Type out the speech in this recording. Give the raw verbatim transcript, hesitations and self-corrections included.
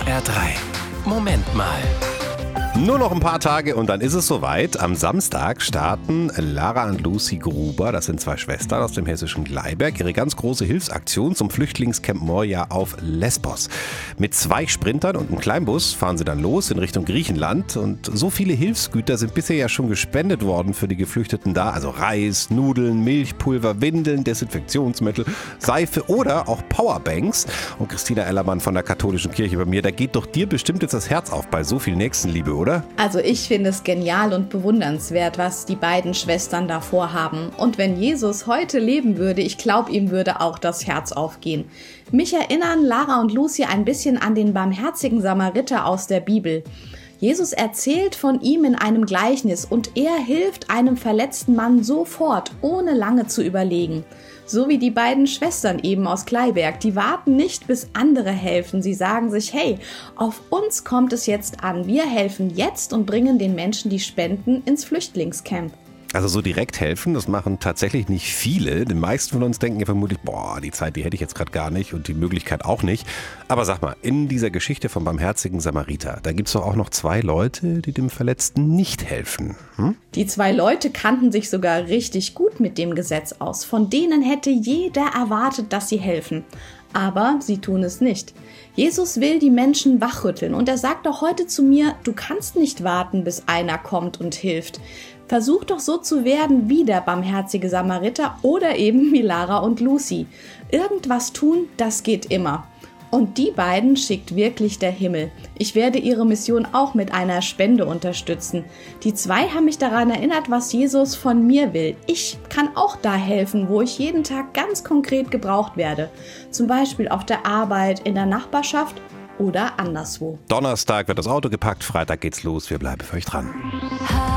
R drei. Moment mal. Nur noch ein paar Tage und dann ist es soweit. Am Samstag starten Lara und Lucy Gruber, das sind zwei Schwestern aus dem hessischen Gleiberg, ihre ganz große Hilfsaktion zum Flüchtlingscamp Moria auf Lesbos. Mit zwei Sprintern und einem Kleinbus fahren sie dann los in Richtung Griechenland. Und so viele Hilfsgüter sind bisher ja schon gespendet worden für die Geflüchteten da. Also Reis, Nudeln, Milchpulver, Windeln, Desinfektionsmittel, Seife oder auch Powerbanks. Und Christina Ellermann von der katholischen Kirche bei mir, da geht doch dir bestimmt jetzt das Herz auf bei so viel Nächstenliebe, oder? Oder? Also ich finde es genial und bewundernswert, was die beiden Schwestern da vorhaben. Und wenn Jesus heute leben würde, ich glaube, ihm würde auch das Herz aufgehen. Mich erinnern Lara und Lucy ein bisschen an den barmherzigen Samariter aus der Bibel. Jesus erzählt von ihm in einem Gleichnis und er hilft einem verletzten Mann sofort, ohne lange zu überlegen. So wie die beiden Schwestern eben aus Gleiberg, die warten nicht, bis andere helfen. Sie sagen sich, hey, auf uns kommt es jetzt an. Wir helfen jetzt und bringen den Menschen die Spenden ins Flüchtlingscamp. Also so direkt helfen, das machen tatsächlich nicht viele. Die meisten von uns denken ja vermutlich, boah, die Zeit, die hätte ich jetzt gerade gar nicht und die Möglichkeit auch nicht. Aber sag mal, in dieser Geschichte vom barmherzigen Samariter, da gibt es doch auch noch zwei Leute, die dem Verletzten nicht helfen. Hm? Die zwei Leute kannten sich sogar richtig gut mit dem Gesetz aus. Von denen hätte jeder erwartet, dass sie helfen. Aber sie tun es nicht. Jesus will die Menschen wachrütteln und er sagt auch heute zu mir, du kannst nicht warten, bis einer kommt und hilft. Versuch doch so zu werden wie der barmherzige Samariter oder eben wie Lara und Lucy. Irgendwas tun, das geht immer. Und die beiden schickt wirklich der Himmel. Ich werde ihre Mission auch mit einer Spende unterstützen. Die zwei haben mich daran erinnert, was Jesus von mir will. Ich kann auch da helfen, wo ich jeden Tag ganz konkret gebraucht werde. Zum Beispiel auf der Arbeit, in der Nachbarschaft oder anderswo. Donnerstag wird das Auto gepackt, Freitag geht's los. Wir bleiben für euch dran.